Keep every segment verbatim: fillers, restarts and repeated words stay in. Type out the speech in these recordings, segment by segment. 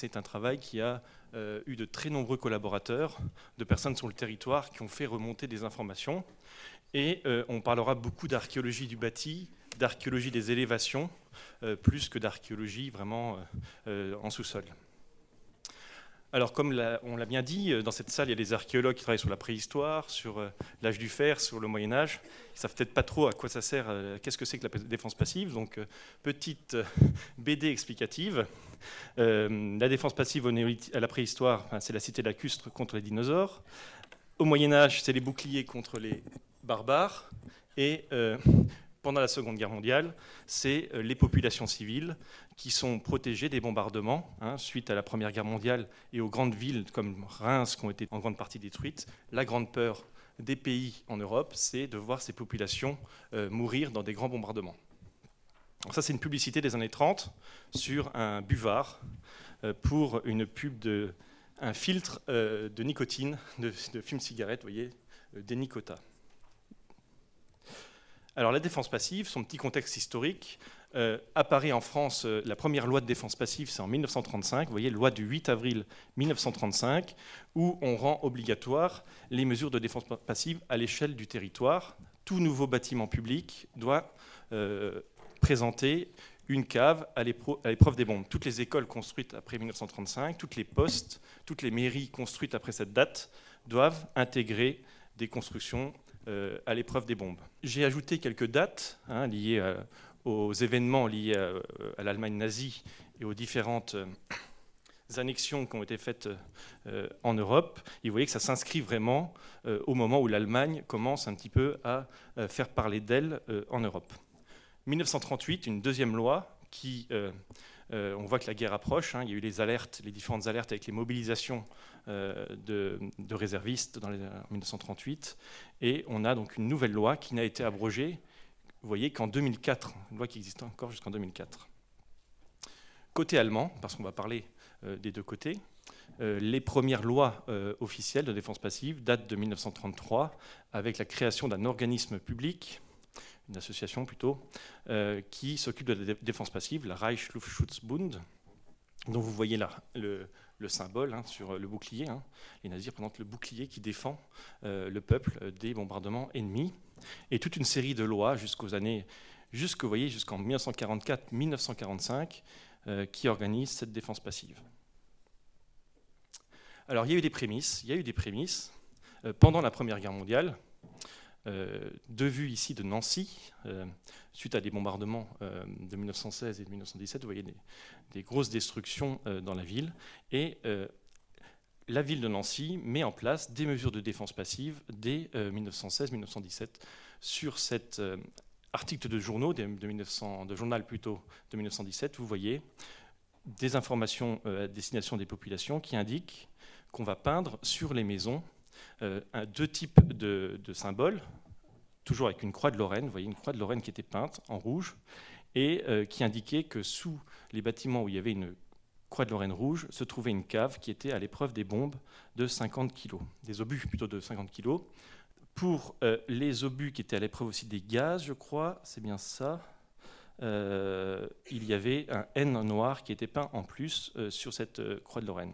c'est un travail qui a euh, eu de très nombreux collaborateurs, de personnes sur le territoire qui ont fait remonter des informations. Et euh, on parlera beaucoup d'archéologie du bâti, d'archéologie des élévations, euh, plus que d'archéologie vraiment euh, en sous-sol. Alors, comme la, on l'a bien dit, dans cette salle, il y a des archéologues qui travaillent sur la préhistoire, sur euh, l'âge du fer, sur le Moyen-Âge. Ils ne savent peut-être pas trop à quoi ça sert, euh, qu'est-ce que c'est que la défense passive. Donc, euh, petite euh, B D explicative. Euh, la défense passive au néolithique, à la préhistoire, enfin, c'est la cité lacustre contre les dinosaures. Au Moyen-Âge, c'est les boucliers contre les barbares. Et euh, pendant la Seconde Guerre mondiale, c'est euh, les populations civiles qui sont protégées des bombardements, hein, suite à la Première Guerre mondiale et aux grandes villes comme Reims qui ont été en grande partie détruites. La grande peur des pays en Europe, c'est de voir ces populations euh, mourir dans des grands bombardements. Alors ça, c'est une publicité des années trente sur un buvard euh, pour une pub de un filtre euh, de nicotine, de, de fume-cigarette, vous voyez, euh, des Nicota. Alors la défense passive, son petit contexte historique, euh, apparaît en France, euh, la première loi de défense passive, c'est en mille neuf cent trente-cinq, vous voyez, loi du huit avril mille neuf cent trente-cinq, où on rend obligatoire les mesures de défense passive à l'échelle du territoire. Tout nouveau bâtiment public doit euh, présenter une cave à l'épreuve des bombes. Toutes les écoles construites après mille neuf cent trente-cinq, toutes les postes, toutes les mairies construites après cette date doivent intégrer des constructions euh, à l'épreuve des bombes. J'ai ajouté quelques dates hein, liées euh, aux événements liés à, à l'Allemagne nazie et aux différentes euh, annexions qui ont été faites euh, en Europe. Et vous voyez que ça s'inscrit vraiment euh, au moment où l'Allemagne commence un petit peu à euh, faire parler d'elle euh, en Europe. mille neuf cent trente-huit, une deuxième loi qui, euh, euh, on voit que la guerre approche, hein, il y a eu les alertes, les différentes alertes avec les mobilisations euh, de, de réservistes dans les, en mille neuf cent trente-huit, et on a donc une nouvelle loi qui n'a été abrogée, vous voyez qu'en deux mille quatre, une loi qui existe encore jusqu'en deux mille quatre. Côté allemand, parce qu'on va parler euh, des deux côtés, euh, les premières lois euh, officielles de défense passive datent de mille neuf cent trente-trois, avec la création d'un organisme public, une association plutôt, euh, qui s'occupe de la défense passive, la Reichsluftschutzbund, dont vous voyez là le, le symbole hein, sur le bouclier. Hein. Les nazis représentent le bouclier qui défend euh, le peuple des bombardements ennemis. Et toute une série de lois jusqu'aux années, jusqu'au, vous voyez, jusqu'en mille neuf cent quarante-quatre mille neuf cent quarante-cinq, euh, qui organisent cette défense passive. Alors il y a eu des prémices. Il y a eu des prémices euh, pendant la Première Guerre mondiale. Euh, de vue ici de Nancy, euh, suite à des bombardements euh, de mille neuf cent seize et de mille neuf cent dix-sept, vous voyez des, des grosses destructions euh, dans la ville. Et euh, la ville de Nancy met en place des mesures de défense passive dès euh, mille neuf cent seize mille neuf cent dix-sept. Sur cet euh, article de journaux, de, de, mille neuf cents, de journal plutôt, de mille neuf cent dix-sept, vous voyez des informations euh, à destination des populations qui indiquent qu'on va peindre sur les maisons Euh, un, deux types de, de symboles, toujours avec une croix de Lorraine, vous voyez une croix de Lorraine qui était peinte en rouge, et euh, qui indiquait que sous les bâtiments où il y avait une croix de Lorraine rouge, se trouvait une cave qui était à l'épreuve des bombes de cinquante kilos, des obus plutôt de cinquante kilos. Pour euh, les obus qui étaient à l'épreuve aussi des gaz, je crois, c'est bien ça, euh, il y avait un N noir qui était peint en plus euh, sur cette euh, croix de Lorraine.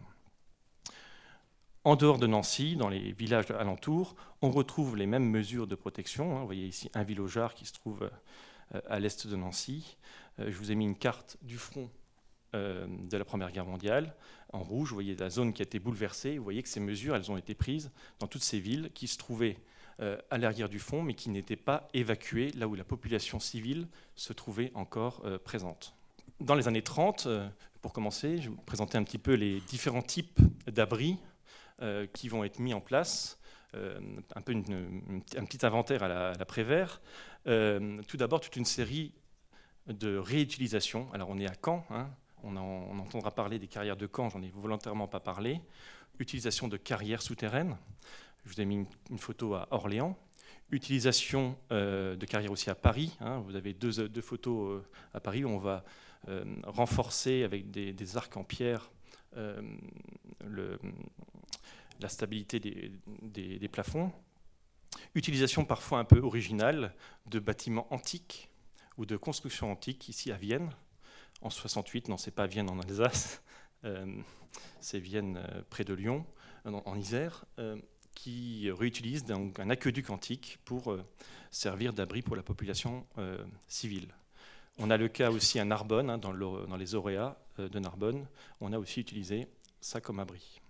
En dehors de Nancy, dans les villages alentours, on retrouve les mêmes mesures de protection. Vous voyez ici un Villaujar qui se trouve à l'est de Nancy. Je vous ai mis une carte du front de la Première Guerre mondiale. En rouge, vous voyez la zone qui a été bouleversée. Vous voyez que ces mesures, elles ont été prises dans toutes ces villes qui se trouvaient à l'arrière du front, mais qui n'étaient pas évacuées, là où la population civile se trouvait encore présente. Dans les années trente, pour commencer, je vais vous présenter un petit peu les différents types d'abris Euh, qui vont être mis en place, euh, un peu une, une, un petit inventaire à la, à la Prévert. Euh, tout d'abord, toute une série de réutilisations. Alors, on est à Caen, hein, on, en, on entendra parler des carrières de Caen, j'en ai volontairement pas parlé. Utilisation de carrières souterraines. Je vous ai mis une, une photo à Orléans. Utilisation euh, de carrières aussi à Paris. Hein. Vous avez deux, deux photos euh, à Paris où on va euh, renforcer avec des, des arcs en pierre euh, le, la stabilité des, des, des plafonds. Utilisation parfois un peu originale de bâtiments antiques ou de constructions antiques, ici à Vienne, en soixante-huit, non, c'est pas à Vienne en Alsace, euh, c'est Vienne euh, près de Lyon, en, en Isère, euh, qui réutilise donc un aqueduc antique pour euh, servir d'abri pour la population euh, civile. On a le cas aussi à Narbonne, hein, dans, le, dans les auréats euh, de Narbonne, on a aussi utilisé ça comme abri.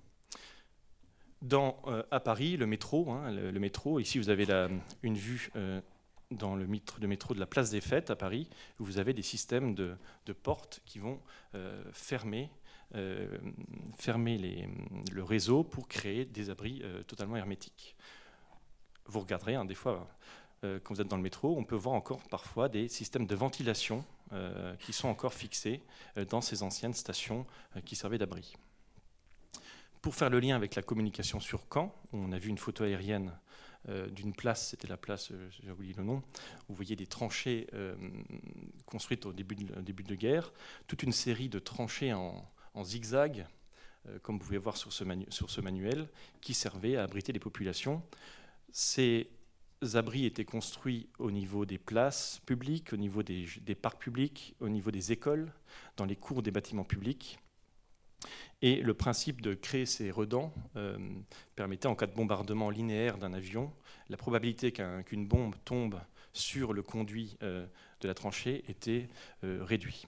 Dans, euh, à Paris, le métro, hein, le, le métro, ici vous avez la, une vue euh, dans le métro, le métro de la Place des Fêtes à Paris, où vous avez des systèmes de, de portes qui vont euh, fermer, euh, fermer les, le réseau pour créer des abris euh, totalement hermétiques. Vous regarderez, hein, des fois, euh, quand vous êtes dans le métro, on peut voir encore parfois des systèmes de ventilation euh, qui sont encore fixés euh, dans ces anciennes stations euh, qui servaient d'abri. Pour faire le lien avec la communication sur Caen, on a vu une photo aérienne euh, d'une place, c'était la place, euh, j'ai oublié le nom, où vous voyez des tranchées euh, construites au début de, au début de guerre, toute une série de tranchées en, en zigzag, euh, comme vous pouvez voir sur ce, manu sur ce manuel, qui servaient à abriter les populations. Ces abris étaient construits au niveau des places publiques, au niveau des, des parcs publics, au niveau des écoles, dans les cours des bâtiments publics. Et le principe de créer ces redans euh, permettait, en cas de bombardement linéaire d'un avion, la probabilité qu'un, qu'une bombe tombe sur le conduit euh, de la tranchée était euh, réduite.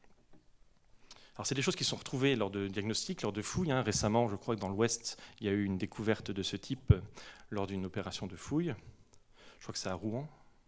Alors, c'est des choses qui sont retrouvées lors de diagnostics, lors de fouilles. Hein. Récemment, je crois que dans l'Ouest, il y a eu une découverte de ce type lors d'une opération de fouille. Je crois que c'est à Rouen.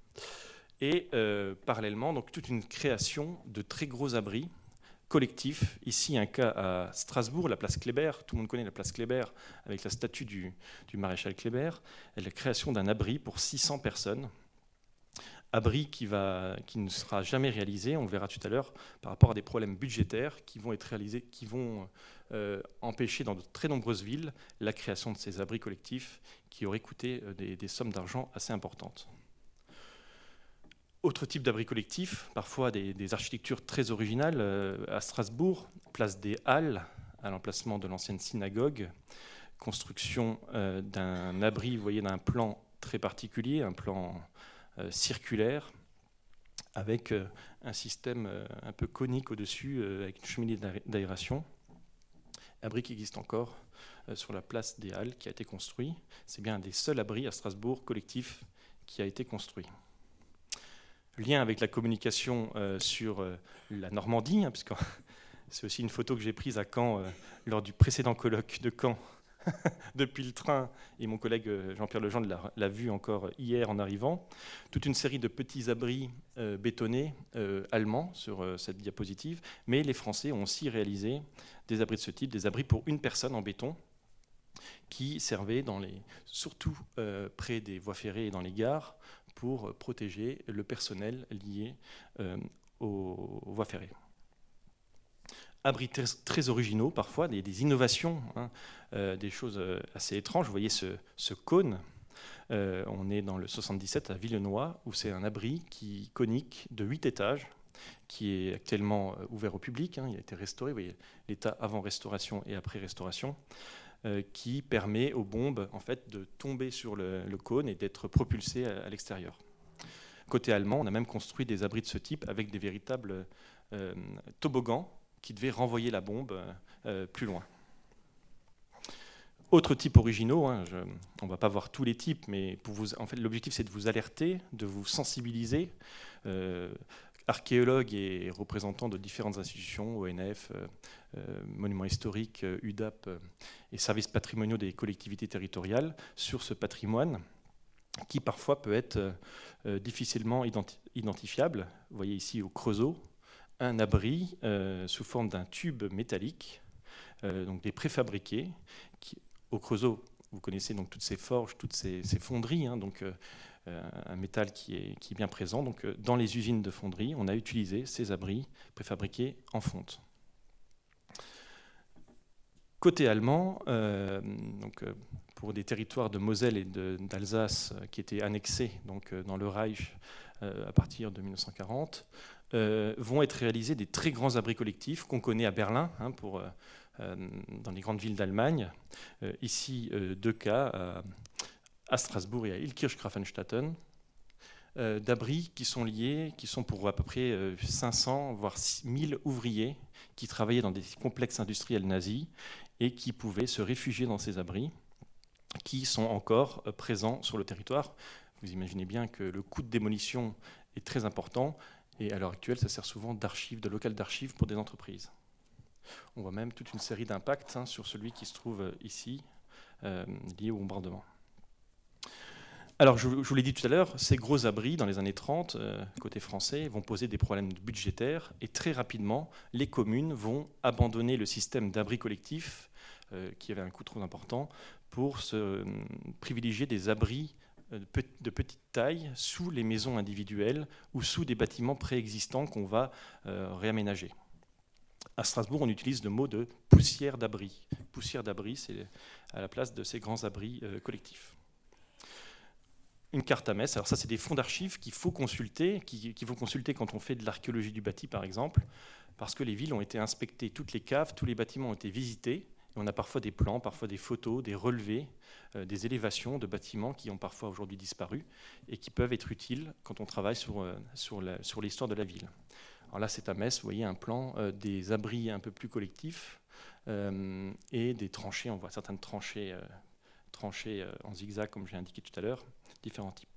Et euh, parallèlement, donc, toute une création de très gros abris collectif. Ici, un cas à Strasbourg, la place Kléber. Tout le monde connaît la place Kléber avec la statue du, du maréchal Kléber. Et la création d'un abri pour six cents personnes. Abri qui, va, qui ne sera jamais réalisé, on le verra tout à l'heure, par rapport à des problèmes budgétaires qui vont être réalisés, qui vont euh, empêcher dans de très nombreuses villes la création de ces abris collectifs qui auraient coûté des, des sommes d'argent assez importantes. Autre type d'abri collectif, parfois des, des architectures très originales. Euh, à Strasbourg, place des Halles, à l'emplacement de l'ancienne synagogue, construction euh, d'un abri, vous voyez, d'un plan très particulier, un plan euh, circulaire, avec euh, un système euh, un peu conique au-dessus, euh, avec une cheminée d'aération. Abri qui existe encore euh, sur la place des Halles, qui a été construit. C'est bien un des seuls abris à Strasbourg collectifs qui a été construit. Lien avec la communication euh, sur euh, la Normandie, hein, puisque c'est aussi une photo que j'ai prise à Caen euh, lors du précédent colloque de Caen depuis le train, et mon collègue euh, Jean-Pierre Legendre l'a, l'a vu encore hier en arrivant. Toute une série de petits abris euh, bétonnés euh, allemands sur euh, cette diapositive, mais les Français ont aussi réalisé des abris de ce type, des abris pour une personne en béton, qui servaient dans les, surtout euh, près des voies ferrées et dans les gares, pour protéger le personnel lié euh, aux, aux voies ferrées. Abris très, très originaux, parfois, des, des innovations, hein, euh, des choses assez étranges. Vous voyez ce, ce cône, euh, on est dans le soixante-dix-sept à Villenoy, où c'est un abri qui, conique de huit étages, qui est actuellement ouvert au public. Hein, il a été restauré, vous voyez l'état avant restauration et après restauration, euh, qui permet aux bombes en fait, de tomber sur le, le cône et d'être propulsées à, à l'extérieur. Côté allemand, on a même construit des abris de ce type avec des véritables euh, toboggans qui devaient renvoyer la bombe euh, plus loin. Autres types originaux, hein, je, on ne va pas voir tous les types, mais pour vous, en fait, l'objectif c'est de vous alerter, de vous sensibiliser. Euh, archéologues et représentants de différentes institutions, O N F, euh, euh, Monuments historiques, euh, U D A P euh, et services patrimoniaux des collectivités territoriales, sur ce patrimoine qui parfois peut être euh, difficilement identi- identifiable. Vous voyez ici au Creusot, un abri euh, sous forme d'un tube métallique, euh, donc des préfabriqués. Qui, au Creusot, vous connaissez donc toutes ces forges, toutes ces, ces fonderies, hein, donc euh, un métal qui est, qui est bien présent. Donc, euh, dans les usines de fonderie, on a utilisé ces abris préfabriqués en fonte. Côté allemand, euh, donc, euh, pour des territoires de Moselle et de, d'Alsace euh, qui étaient annexés donc, euh, dans le Reich euh, à partir de mille neuf cent quarante, euh, vont être réalisés des très grands abris collectifs qu'on connaît à Berlin, hein, pour, euh, dans les grandes villes d'Allemagne. Euh, ici, euh, deux cas, à, à Strasbourg et à Illkirch-Grafenstatten. euh, d'abris qui sont liés, qui sont pour à peu près euh, cinq cents, voire mille ouvriers qui travaillaient dans des complexes industriels nazis et qui pouvaient se réfugier dans ces abris, qui sont encore euh, présents sur le territoire. Vous imaginez bien que le coût de démolition est très important, et à l'heure actuelle, ça sert souvent d'archives, de local d'archives pour des entreprises. On voit même toute une série d'impacts hein, sur celui qui se trouve ici, euh, lié au bombardement. Alors, je, je vous l'ai dit tout à l'heure, ces gros abris, dans les années trente, euh, côté français, vont poser des problèmes budgétaires, et très rapidement, les communes vont abandonner le système d'abris collectifs, euh, qui avait un coût trop important, pour se euh, privilégier des abris de petite taille sous les maisons individuelles ou sous des bâtiments préexistants qu'on va euh, réaménager. À Strasbourg, on utilise le mot de poussière d'abri. Poussière d'abri, c'est à la place de ces grands abris euh, collectifs. Une carte à Metz, alors ça c'est des fonds d'archives qu'il faut consulter, qu'il qui faut consulter quand on fait de l'archéologie du bâti par exemple, parce que les villes ont été inspectées, toutes les caves, tous les bâtiments ont été visités. On a parfois des plans, parfois des photos, des relevés, euh, des élévations de bâtiments qui ont parfois aujourd'hui disparu et qui peuvent être utiles quand on travaille sur, euh, sur, la, sur l'histoire de la ville. Alors là, c'est à Metz, vous voyez un plan euh, des abris un peu plus collectifs euh, et des tranchées. On voit certaines tranchées, euh, tranchées euh, en zigzag, comme j'ai indiqué tout à l'heure, différents types.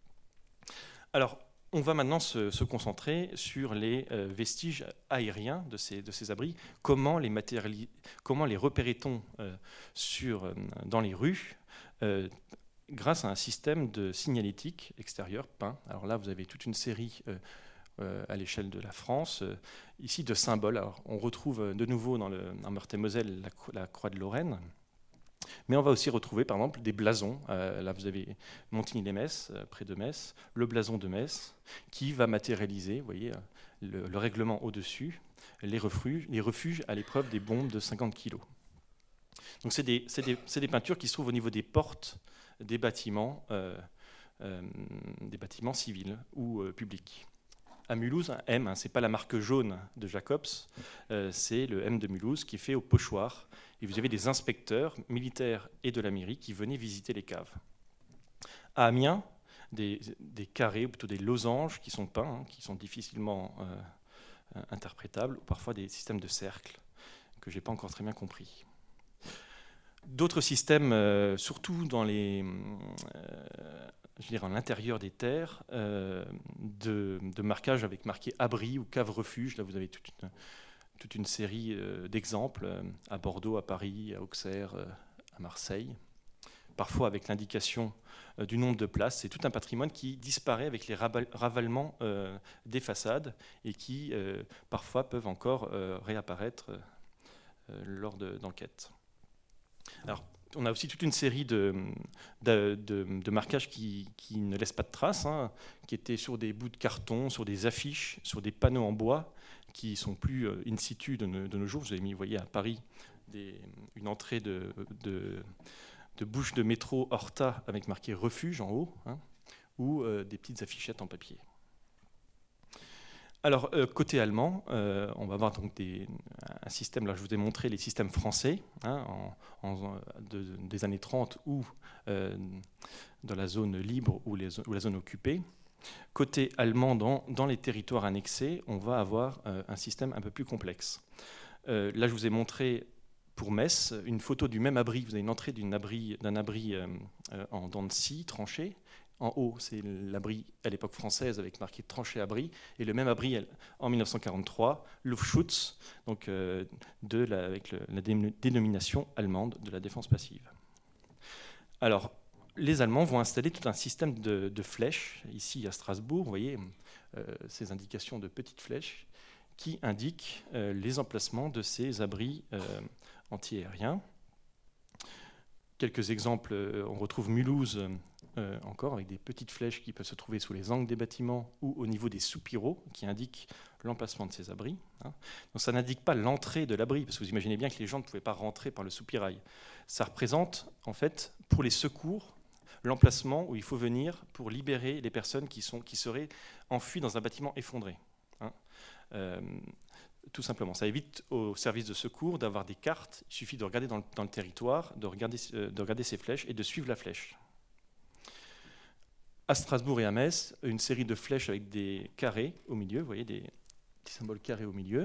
Alors, on va maintenant se, se concentrer sur les euh, vestiges aériens de ces, de ces abris. Comment les, comment les repérait-on euh, sur, euh, dans les rues euh, grâce à un système de signalétique extérieure peint. Alors là, vous avez toute une série euh, euh, à l'échelle de la France, euh, ici de symboles. Alors, on retrouve de nouveau dans le en Meurthe-et-Moselle la, la croix de Lorraine. Mais on va aussi retrouver, par exemple, des blasons. Euh, là, vous avez Montigny-lès-Metz, euh, près de Metz, le blason de Metz, qui va matérialiser, vous voyez, le, le règlement au-dessus, les refuges, les refuges à l'épreuve des bombes de cinquante kilos. Donc, c'est des, c'est des, c'est des peintures qui se trouvent au niveau des portes des bâtiments, euh, euh, des bâtiments civils ou euh, publics. À Mulhouse, un M, hein, ce n'est pas la marque jaune de Jacobs, euh, c'est le M de Mulhouse qui est fait au pochoir. Et vous avez des inspecteurs militaires et de la mairie qui venaient visiter les caves. À Amiens, des, des carrés, ou plutôt des losanges qui sont peints, hein, qui sont difficilement euh, interprétables, ou parfois des systèmes de cercles que je n'ai pas encore très bien compris. D'autres systèmes, euh, surtout dans les, euh, je dirais, à l'intérieur des terres, euh, de, de marquage avec marqué abri ou cave refuge. Là, vous avez toute une, toute une série euh, d'exemples euh, à Bordeaux, à Paris, à Auxerre, euh, à Marseille. Parfois avec l'indication euh, du nombre de places. C'est tout un patrimoine qui disparaît avec les ravalements euh, des façades et qui euh, parfois peuvent encore euh, réapparaître euh, lors d'enquêtes. Alors, on a aussi toute une série de, de, de, de marquages qui, qui ne laissent pas de traces, hein, qui étaient sur des bouts de carton, sur des affiches, sur des panneaux en bois, qui sont plus euh, in situ de, de nos jours. Vous avez mis, vous voyez, à Paris, des, une entrée de, de, de bouche de métro Horta avec marqué refuge en haut, hein, ou euh, des petites affichettes en papier. Alors, euh, côté allemand, euh, on va voir donc des, un système, là je vous ai montré les systèmes français, hein, en, en, de, des années trente ou euh, dans la zone libre ou, les, ou la zone occupée. Côté allemand, dans, dans les territoires annexés, on va avoir euh, un système un peu plus complexe. Euh, là je vous ai montré pour Metz une photo du même abri. Vous avez une entrée d'un abri, d'un abri euh, en dents de scie tranché. En haut, c'est l'abri à l'époque française avec marqué tranché-abri, et le même abri en mille neuf cent quarante-trois, Luftschutz, donc euh, de la, avec le, la dénomination allemande de la défense passive. Alors, les Allemands vont installer tout un système de, de flèches, ici à Strasbourg, vous voyez euh, ces indications de petites flèches, qui indiquent euh, les emplacements de ces abris euh, anti-aériens. Quelques exemples, euh, on retrouve Mulhouse, Euh, encore avec des petites flèches qui peuvent se trouver sous les angles des bâtiments ou au niveau des soupiraux qui indiquent l'emplacement de ces abris. Hein. Donc ça n'indique pas l'entrée de l'abri, parce que vous imaginez bien que les gens ne pouvaient pas rentrer par le soupirail. Ça représente en fait pour les secours l'emplacement où il faut venir pour libérer les personnes qui, sont, qui seraient enfuies dans un bâtiment effondré. Hein. Euh, tout simplement, ça évite aux services de secours d'avoir des cartes. Il suffit de regarder dans le, dans le territoire, de regarder, euh, de regarder ces flèches et de suivre la flèche. à Strasbourg et à Metz, une série de flèches avec des carrés au milieu, vous voyez, des, des symboles carrés au milieu.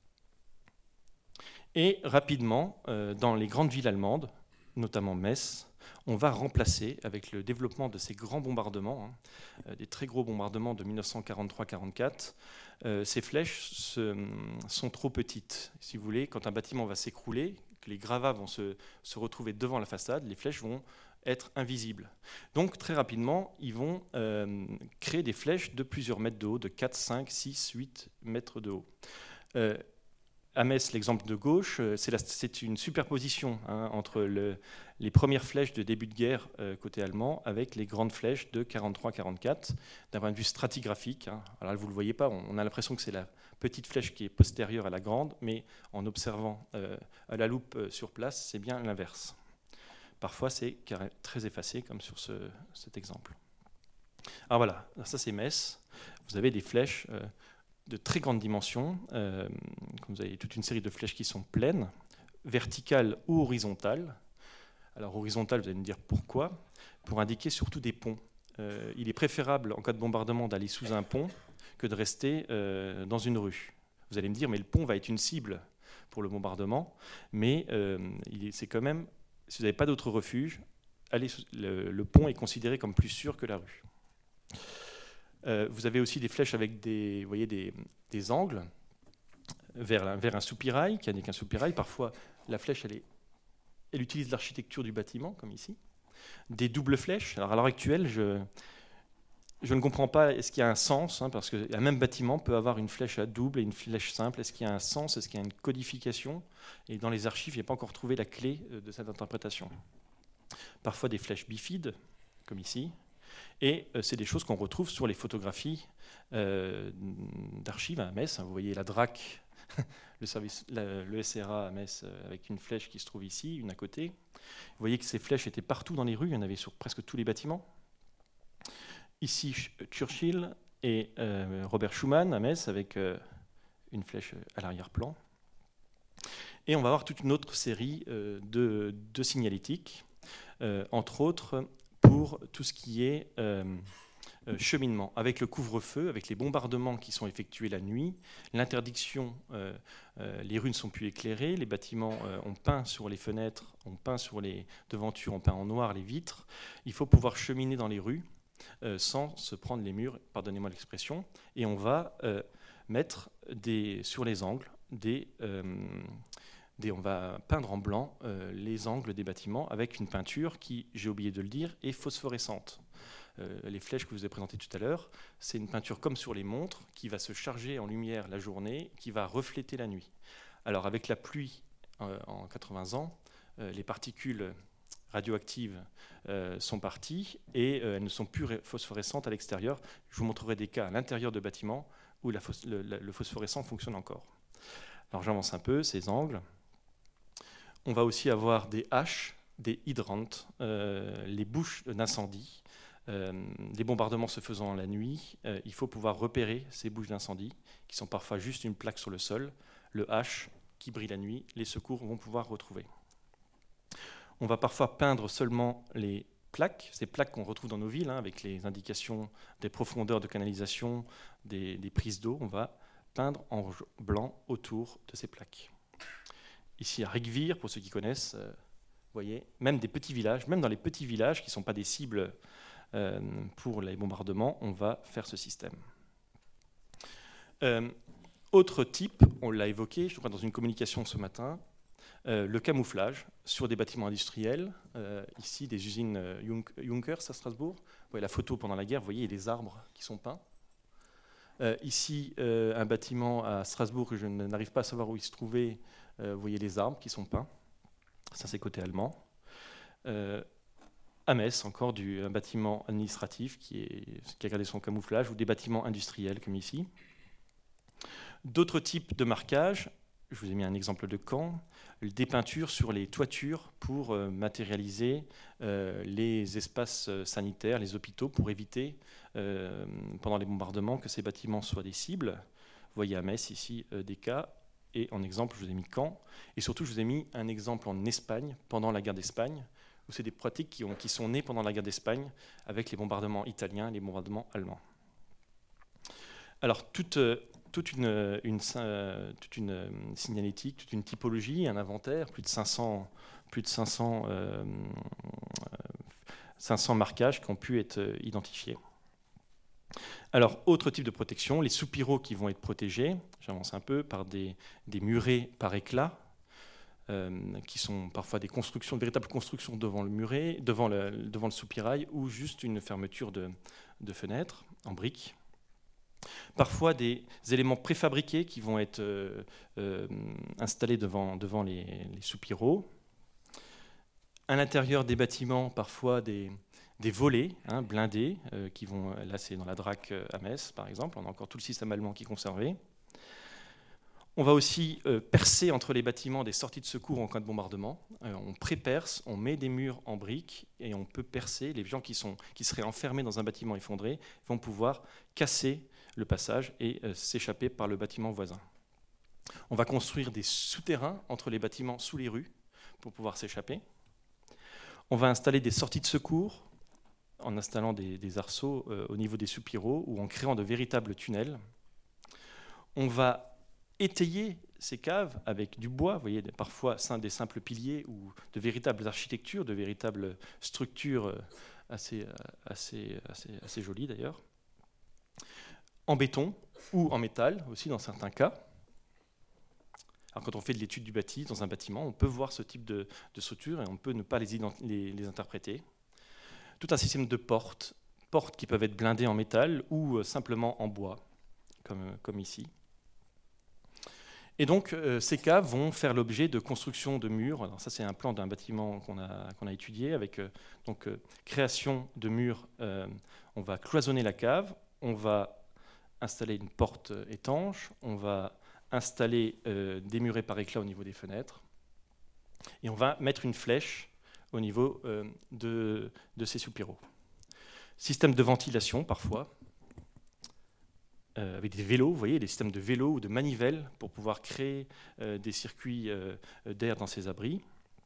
Et rapidement, euh, dans les grandes villes allemandes, notamment Metz, on va remplacer, avec le développement de ces grands bombardements, hein, euh, des très gros bombardements de mille neuf cent quarante-trois quarante-quatre, euh, ces flèches se, sont trop petites. Si vous voulez, quand un bâtiment va s'écrouler, que les gravats vont se, se retrouver devant la façade, les flèches vont être invisibles. Donc très rapidement, ils vont euh, créer des flèches de plusieurs mètres de haut, de quatre, cinq, six, huit mètres de haut. Euh, À Metz, l'exemple de gauche, c'est une superposition hein, entre le, les premières flèches de début de guerre euh, côté allemand avec les grandes flèches de quarante-trois quarante-quatre, d'un point de vue stratigraphique. Hein. Alors là, vous ne le voyez pas, on, on a l'impression que c'est la petite flèche qui est postérieure à la grande, mais en observant euh, à la loupe euh, sur place, c'est bien l'inverse. Parfois, c'est très effacé, comme sur ce, cet exemple. Alors voilà, ça c'est Metz. Vous avez des flèches... Euh, de très grande dimension. Euh, vous avez toute une série de flèches qui sont pleines, verticales ou horizontales. Alors horizontales, vous allez me dire pourquoi? Pour indiquer surtout des ponts. Euh, il est préférable, en cas de bombardement, d'aller sous un pont que de rester euh, dans une rue. Vous allez me dire, mais le pont va être une cible pour le bombardement, mais euh, c'est quand même, si vous n'avez pas d'autre refuge, allez sous, le, le pont est considéré comme plus sûr que la rue. Euh, vous avez aussi des flèches avec des, vous voyez, des, des angles vers, vers un soupirail, qui n'est qu'un soupirail. Parfois, la flèche, elle, est, elle utilise l'architecture du bâtiment, comme ici. Des doubles flèches. Alors, à l'heure actuelle, je, je ne comprends pas, est-ce qu'il y a un sens hein, parce qu'un même bâtiment peut avoir une flèche à double et une flèche simple. Est-ce qu'il y a un sens? Est-ce qu'il y a une codification? Et dans les archives, je n'ai pas encore trouvé la clé de cette interprétation. Parfois, des flèches bifides, comme ici. Et euh, c'est des choses qu'on retrouve sur les photographies euh, d'archives à Metz. Vous voyez la D R A C, le, service, la, le S R A à Metz, euh, avec une flèche qui se trouve ici, une à côté. Vous voyez que ces flèches étaient partout dans les rues, il y en avait sur presque tous les bâtiments. Ici, Churchill et euh, Robert Schuman à Metz, avec euh, une flèche à l'arrière-plan. Et on va avoir toute une autre série euh, de, de signalétiques, euh, entre autres pour tout ce qui est euh, euh, cheminement, avec le couvre-feu, avec les bombardements qui sont effectués la nuit, l'interdiction, euh, euh, les rues ne sont plus éclairées, les bâtiments euh, ont peint sur les fenêtres, ont peint sur les devantures, ont peint en noir les vitres. Il faut pouvoir cheminer dans les rues euh, sans se prendre les murs, pardonnez-moi l'expression, et on va euh, mettre des, sur les angles des... Euh, Des, on va peindre en blanc euh, les angles des bâtiments avec une peinture qui, j'ai oublié de le dire, est phosphorescente. Euh, les flèches que je vous ai présentées tout à l'heure, c'est une peinture comme sur les montres qui va se charger en lumière la journée, qui va refléter la nuit. Alors avec la pluie euh, en quatre-vingts ans, euh, les particules radioactives euh, sont parties et euh, elles ne sont plus phosphorescentes à l'extérieur. Je vous montrerai des cas à l'intérieur de bâtiments où la, le, le phosphorescent fonctionne encore. Alors j'avance un peu, ces angles. On va aussi avoir des haches, des hydrantes, euh, les bouches d'incendie. Euh, les bombardements se faisant la nuit, euh, il faut pouvoir repérer ces bouches d'incendie, qui sont parfois juste une plaque sur le sol. Le H qui brille la nuit, les secours vont pouvoir retrouver. On va parfois peindre seulement les plaques, ces plaques qu'on retrouve dans nos villes, hein, avec les indications des profondeurs de canalisation, des, des prises d'eau. On va peindre en blanc autour de ces plaques. Ici à Rigvir, pour ceux qui connaissent, euh, vous voyez, même des petits villages, même dans les petits villages qui ne sont pas des cibles euh, pour les bombardements, on va faire ce système. Euh, autre type, on l'a évoqué, je crois dans une communication ce matin, euh, le camouflage sur des bâtiments industriels, euh, ici des usines euh, Junkers à Strasbourg. Vous voyez la photo pendant la guerre, vous voyez les arbres qui sont peints. Euh, ici, euh, un bâtiment à Strasbourg, que je n'arrive pas à savoir où il se trouvait. Euh, vous voyez les arbres qui sont peints. Ça, c'est côté allemand. Euh, à Metz, encore du, un bâtiment administratif qui, est, qui a gardé son camouflage, ou des bâtiments industriels, comme ici. D'autres types de marquages. Je vous ai mis un exemple de Caen. Des peintures sur les toitures pour euh, matérialiser euh, les espaces sanitaires, les hôpitaux, pour éviter, euh, pendant les bombardements, que ces bâtiments soient des cibles. Vous voyez à Metz, ici, euh, des cas. Et en exemple, je vous ai mis Caen. Et surtout, je vous ai mis un exemple en Espagne, pendant la guerre d'Espagne, ou c'est des pratiques qui, ont, qui sont nées pendant la guerre d'Espagne avec les bombardements italiens, les bombardements allemands. Alors, toute, toute, une, une, toute une signalétique, toute une typologie, un inventaire, plus de cinq cents, plus de cinq cents, euh, cinq cents marquages qui ont pu être identifiés. Alors, autre type de protection, les soupiraux qui vont être protégés, j'avance un peu, par des, des murets par éclat, euh, qui sont parfois des constructions, de véritables constructions devant le muret, devant le, devant le soupirail, ou juste une fermeture de, de fenêtre en briques. Parfois des éléments préfabriqués qui vont être euh, euh, installés devant, devant les, les soupiraux. À l'intérieur des bâtiments, parfois des, des volets hein, blindés, euh, qui vont, là c'est dans la Drac à Metz par exemple, on a encore tout le système allemand qui est conservé. On va aussi euh, percer entre les bâtiments des sorties de secours en cas de bombardement. Euh, on pré-perce, on met des murs en briques et on peut percer. Les gens qui, sont, qui seraient enfermés dans un bâtiment effondré vont pouvoir casser le passage et euh, s'échapper par le bâtiment voisin. On va construire des souterrains entre les bâtiments sous les rues pour pouvoir s'échapper. On va installer des sorties de secours en installant des, des arceaux euh, au niveau des soupiraux ou en créant de véritables tunnels. On va étayer ces caves avec du bois, vous voyez, parfois des simples piliers ou de véritables architectures, de véritables structures assez, assez, assez, assez jolies d'ailleurs, en béton ou en métal aussi dans certains cas. Alors quand on fait de l'étude du bâti dans un bâtiment, on peut voir ce type de, de structures et on peut ne pas les, les, les interpréter. Tout un système de portes, portes qui peuvent être blindées en métal ou simplement en bois, comme, comme ici. Et donc, euh, ces caves vont faire l'objet de construction de murs. Alors ça, c'est un plan d'un bâtiment qu'on a, qu'on a étudié avec euh, donc, euh, création de murs. Euh, on va cloisonner la cave, on va installer une porte étanche, on va installer euh, des murets par éclat au niveau des fenêtres, et on va mettre une flèche au niveau euh, de, de ces soupiraux. Système de ventilation, parfois. Euh, avec des vélos, vous voyez, des systèmes de vélos ou de manivelles pour pouvoir créer euh, des circuits euh, d'air dans ces abris.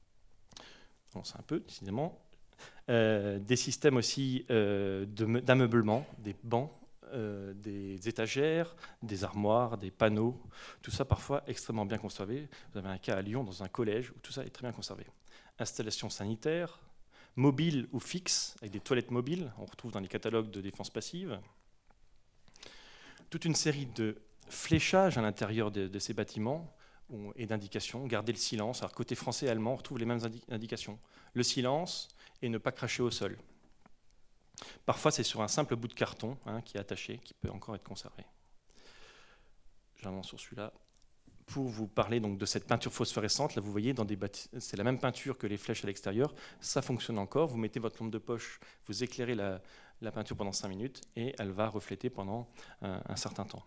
Bon, c'est un peu, décidément. Euh, des systèmes aussi euh, d'ameublement, des bancs, euh, des étagères, des armoires, des panneaux. Tout ça, parfois, extrêmement bien conservé. Vous avez un cas à Lyon, dans un collège, où tout ça est très bien conservé. Installation sanitaire, mobile ou fixe, avec des toilettes mobiles. On retrouve dans les catalogues de défense passive. Toute une série de fléchages à l'intérieur de, de ces bâtiments et d'indications. Garder le silence. Alors, côté français et allemand, on retrouve les mêmes indi indications. Le silence et ne pas cracher au sol. Parfois, c'est sur un simple bout de carton hein, qui est attaché, qui peut encore être conservé. J'avance sur celui-là. Pour vous parler donc, de cette peinture phosphorescente, là vous voyez, c'est la même peinture que les flèches à l'extérieur. Ça fonctionne encore. Vous mettez votre lampe de poche, vous éclairez la, la peinture pendant cinq minutes et elle va refléter pendant un, un certain temps.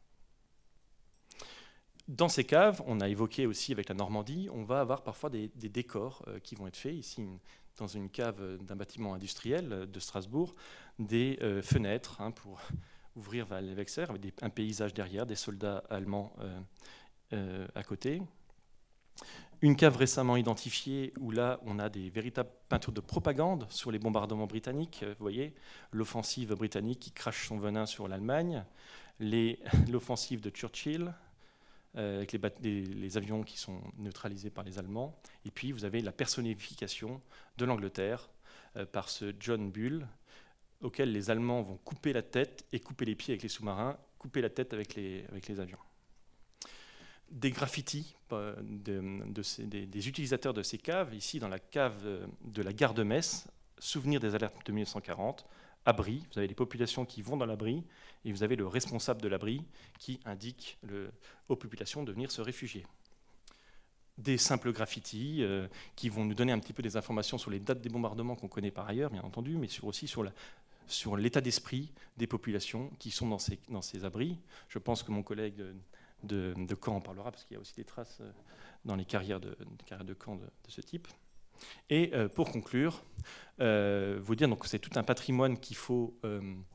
Dans ces caves, on a évoqué aussi avec la Normandie, on va avoir parfois des, des décors euh, qui vont être faits. Ici, une, dans une cave d'un bâtiment industriel de Strasbourg, des euh, fenêtres hein, pour ouvrir vers l'extérieur, avec des, un paysage derrière, des soldats allemands euh, euh, à côté. Une cave récemment identifiée où là, on a des véritables peintures de propagande sur les bombardements britanniques. Vous voyez, l'offensive britannique qui crache son venin sur l'Allemagne, l'offensive de Churchill, euh, avec les, les, les avions qui sont neutralisés par les Allemands. Et puis, vous avez la personnification de l'Angleterre euh, par ce John Bull, auquel les Allemands vont couper la tête et couper les pieds avec les sous-marins, couper la tête avec les, avec les avions. Des graffitis de, de ces, des, des utilisateurs de ces caves, ici dans la cave de la gare de Metz, souvenir des alertes de mille neuf cent quarante, abri, vous avez les populations qui vont dans l'abri, et vous avez le responsable de l'abri qui indique le, aux populations de venir se réfugier. Des simples graffitis euh, qui vont nous donner un petit peu des informations sur les dates des bombardements qu'on connaît par ailleurs, bien entendu, mais sur, aussi sur la, sur l'état d'esprit des populations qui sont dans ces, dans ces abris. Je pense que mon collègue de, de, de Caen en parlera, parce qu'il y a aussi des traces dans les carrières de, des carrières de Caen de, de ce type. Et euh, pour conclure, euh, vous dire donc c'est tout un patrimoine qu'il faut, euh,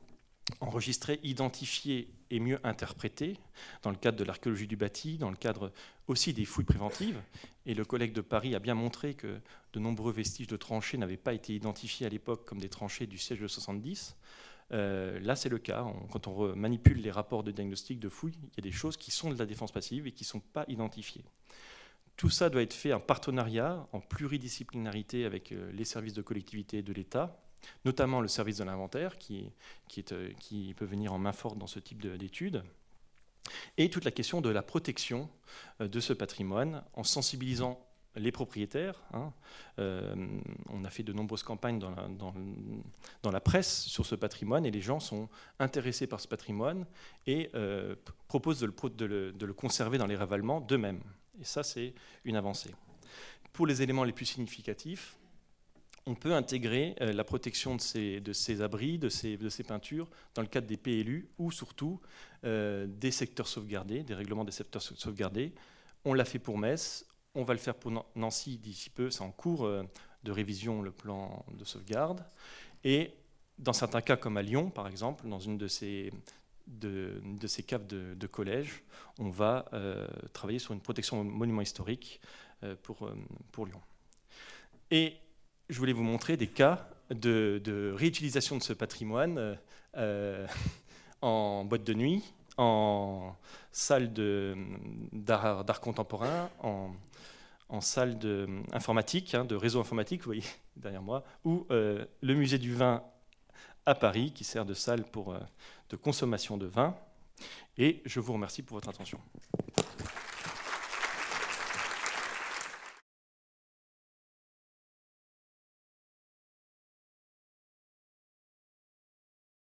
enregistrés, identifiés et mieux interprétés dans le cadre de l'archéologie du bâti, dans le cadre aussi des fouilles préventives. Et le collègue de Paris a bien montré que de nombreux vestiges de tranchées n'avaient pas été identifiés à l'époque comme des tranchées du siège de soixante-dix. Euh, là, c'est le cas. On, quand on manipule les rapports de diagnostic de fouilles, il y a des choses qui sont de la défense passive et qui ne sont pas identifiées. Tout ça doit être fait en partenariat, en pluridisciplinarité avec les services de collectivité et de l'État, notamment le service de l'inventaire, qui, qui, est, qui peut venir en main forte dans ce type d'études, et toute la question de la protection de ce patrimoine, en sensibilisant les propriétaires. Hein. Euh, on a fait de nombreuses campagnes dans la, dans, dans la presse sur ce patrimoine, et les gens sont intéressés par ce patrimoine et euh, proposent de le, de, le, de le conserver dans les ravalements d'eux-mêmes. Et ça, c'est une avancée. Pour les éléments les plus significatifs, on peut intégrer euh, la protection de ces, de ces abris, de ces, de ces peintures, dans le cadre des P L U ou surtout euh, des secteurs sauvegardés, des règlements des secteurs sauvegardés. On l'a fait pour Metz, on va le faire pour Nancy d'ici peu, c'est en cours euh, de révision, le plan de sauvegarde. Et dans certains cas, comme à Lyon, par exemple, dans une de ces, de, de ces caves de, de collège, on va euh, travailler sur une protection monument historique euh, pour, euh, pour Lyon. Et je voulais vous montrer des cas de, de réutilisation de ce patrimoine euh, en boîte de nuit, en salle d'art d'art contemporain, en, en salle de, informatique, hein, de réseau informatique, vous voyez derrière moi, ou euh, le musée du vin à Paris, qui sert de salle pour, euh, de consommation de vin. Et je vous remercie pour votre attention.